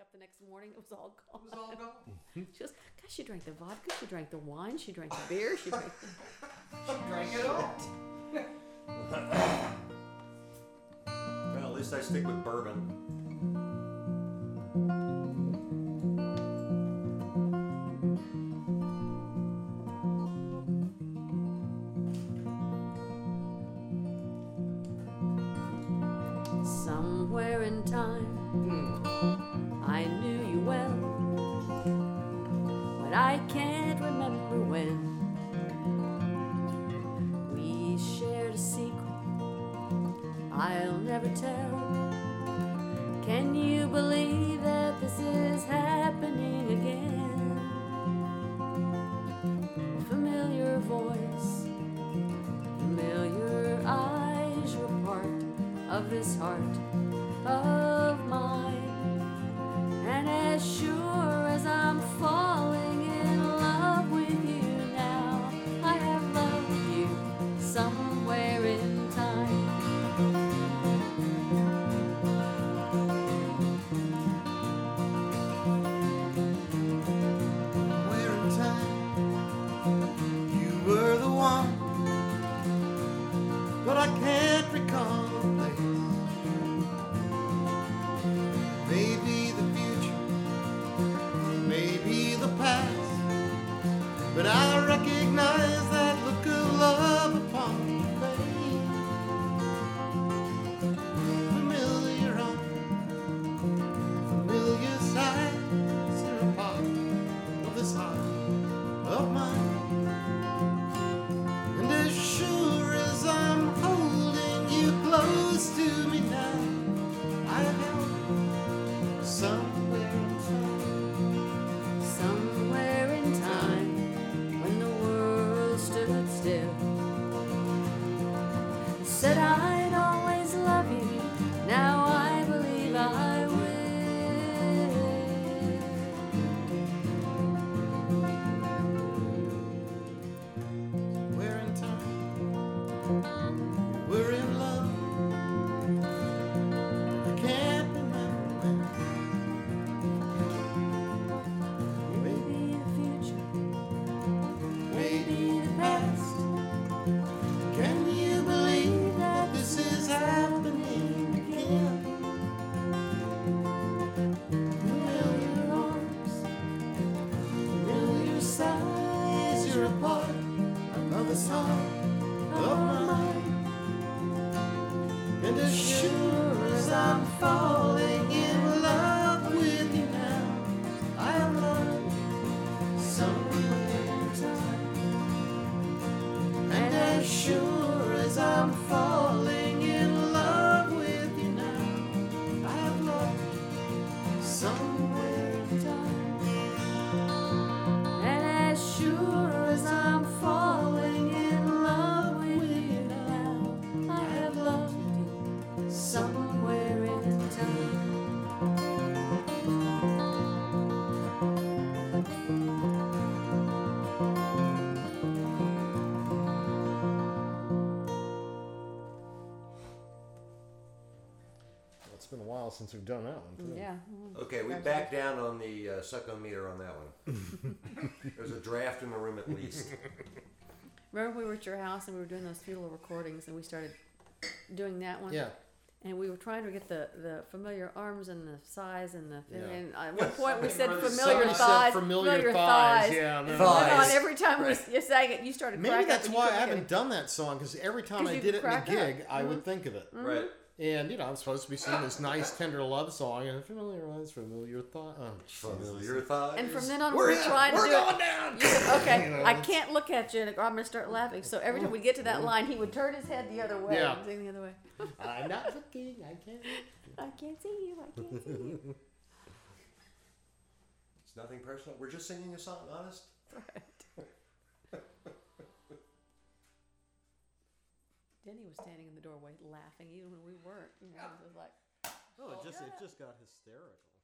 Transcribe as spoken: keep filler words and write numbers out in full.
up the next morning, it was all gone. It was all gone. She goes, gosh, she drank the vodka, she drank the wine, she drank the beer, she drank the... She drank it all. Well, at least I stick with bourbon. Somewhere in time, I knew you well, but I can't remember when. We shared a secret I'll never tell. Can you believe that this is happening again? Familiar voice, familiar eyes, you're part of this heart of mine. And as sure as I'm falling in love with you now, I have loved you somewhere in time. Where in time you were the one, but I can't recall the place. Maybe the future, maybe the past, but I recognize that look of love upon your face. Familiar eyes, familiar sights, you're a part of this heart of mine. And as sure as I'm holding you close to me now, I have somewhere in time, Somewhere in time, when the world stood still, said I'd always love you. Now I believe I will. we're in time, we're in love. I can't remember when. Maybe the future, Maybe the past. Can you believe that this is happening again? Familiar arms, familiar sighs, you're a part of the song of mine. And as sure as I'm falling in love with you now, I love you somewhere in time. And as sure as I'm falling in love with you now, I love you somewhere in time. and as sure as I'm falling in love with you now, I have loved you somewhere in time. Well, it's been a while since we've done that one, too. Yeah. Okay, we back down on the uh, suckometer on that one. There's a draft in the room at least. Remember we were at your house and we were doing those funeral recordings and we started doing that one? Yeah. And we were trying to get the, the familiar arms and the size and the Yeah. and at one point we said Somebody familiar said thighs, familiar thighs, yeah, And no. it went on Thighs. every time Right. we, you sang it, you started Maybe cracking up that's and you why I couldn't haven't get it. done that song, because every time 'Cause I you did it in a crack up. gig, I Mhm. would think of it. Right. And, you know, I'm supposed to be singing this nice, tender love song, and familiar eyes, familiar thought. Oh, Familiar thighs. And from then on, we're we were in. trying We're to do going it. down. You said, okay, You know, I it's- can't look at you, and I'm gonna start laughing. So every time we get to that line, he would turn his head the other way Yeah. and sing the other way. I'm not looking, I can't. I can't see you. I can't see you. It's nothing personal. We're just singing a song, honest. Denny was standing in the doorway laughing, even when we weren't. You know, it was like. Oh, it just, it just got hysterical.